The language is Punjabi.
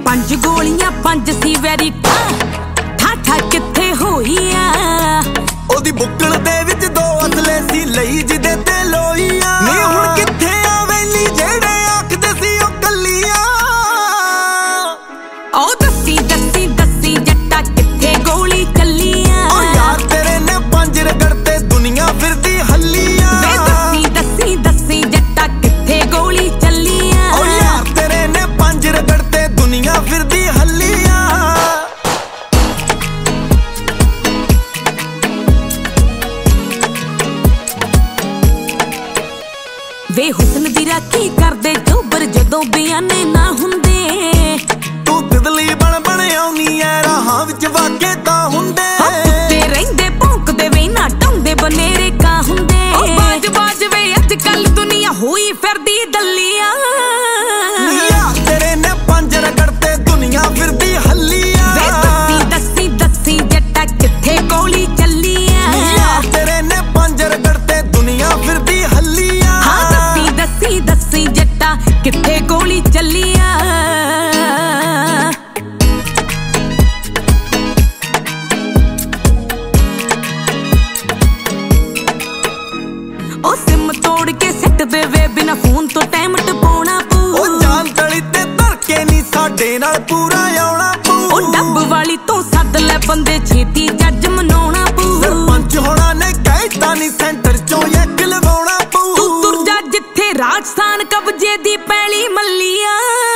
5 ਗੋਲੀਆਂ 5 ਸੀ ਵੈਰੀ ਠਾਠਾ ਕਿੱਥੇ ਹੋਈਆਂ ਉਹਦੀ ਬੁੱਕਲ ਦੇ ਵਿੱਚ 2 ਅਸਲੇ ਸੀ ਲਈ ਜਿਹਦੇ ਤੇ ਲੋਈਆਂ ਨੀ ਹੁਣ ਕਿੱਥੇ ਆ ਵੈਲੀ ਜਿਹੜੇ ਆਖਦੇ ਸੀ ਉਹ ਕੱਲੀਆਂ ਉਹ ਦੱਸੀ ਦੱਸੀ ਦੱਸੀ ਜੱਟਾ ਕਿੱਥੇ ਗੋਲੀ ਚੱਲੀਆਂ ਓ ਯਾਰ ਤੇਰੇ ਨੇ 5 ਰਗੜ ਤੇ ਦੁਨੀਆ ਫਿਰਦੀ ਹੱਲੀਆਂ ਵੇ ਦੱਸੀ ਦੱਸੀ ਦੱਸੀ ਜੱਟਾ ਕਿੱਥੇ ਗੋਲੀ ਚੱਲੀਆਂ ਓ ਯਾਰ ਤੇਰੇ ਨੇ 5 ਰਗੜ ਤੇ ਦੁਨੀਆ ਫਿਰਦੀ ਹੱਲੀਆਂ ਵੇ ਹੁਸਨ ਦੀ ਰਾਖੀ ਕਰਦੇ ਜੋਬਰ ਜਦੋਂ ਬਿਆਨੇ ਨਾ ਹੁੰਦੇ ਤੂੰ ਤਿਤਲੀ ਬਣ ਬਣ ਆਉਣੀ ਐ ਰਾਹਾਂ ਵਿੱਚ ਵਾਕੇ ਤਾਂ ਹੁੰਦੇ ਕੁੱਤੇ ਰਹਿੰਦੇ ਭੌਂਕਦੇ ਵੇ ਨਾ ਟਾਉਂਦੇ ਬਨੇਰੇ ਕਾ ਹੁੰਦੇ ਬਾਜ ਬਾਜ ਵੇ ਅੱਜ ਕੱਲ ਦੁਨੀਆ ਹੋਈ ਫਿਰਦੀ ਦੱਲੀਆਂ ਯਾਰ ਤੇਰੇ ਨੇ 5 ਰਗੜ ਤੇ ਦੁਨੀਆ ਫਿਰਦੀ ਹੱਲੀਆਂ ਵੇ ਦੱਸੀ ਦੱਸੀ ਦੱਸੀ ਜੱਟਾ ਕਿੱਥੇ ਗੋਲੀ ਚੱਲੀਆਂ ਯਾਰ ਤੇਰੇ ਨੇ 5 ਰਗੜ ਤੇ ਦੁਨੀਆ ਫਿਰਦੀ ਹੱਲੀਆਂ ਹਾਂ ਦੱਸੀ ਦੱਸੀ ਦੱਸੀ ਜੱਟਾ ਕਿੱਥੇ ਗੋਲੀ ਚੱਲੀਆਂ ਉਹ ਸਿਮ ਤੋੜ ਕੇ ਸਿੱਟ ਦੇਵੇ ਬਿਨਾ ਫੋਨ ਤੋਂ ਟਾਈਮ ਟਪਾਉਣਾ ਪਊ ਉਹ ਜਾਨ ਤਲੀ ਤੇ ਧਰ ਕੇ ਨਹੀਂ ਸਾਡੇ ਨਾਲ ਪੂਰਾ ਆਉਣਾ ਪਊ ਉਹ ਡੱਬ ਵਾਲੀ ਤੋਂ ਸੱਦ ਲੈ ਬੰਦੇ ਛੇਤੀ ਜੱਜ ਮਨਾਉਣਾ ਪਊ ਸਰਪੰਚ ਹੋਣਾ ਨੇ ਕਹਿਤਾ ਨਹੀਂ ਸੈਂਟਰ ਚੋਂ ਇੱਕ ਲਵਾਉਣਾ ਪਊ ਤੂੰ ਤੁਰ ਜਾ ਜਿੱਥੇ ਰਾਜਸਥਾਨ ਕਬਜ਼ੇ ਦੀ ਪੈਲੀ ਮੱਲੀਆਂ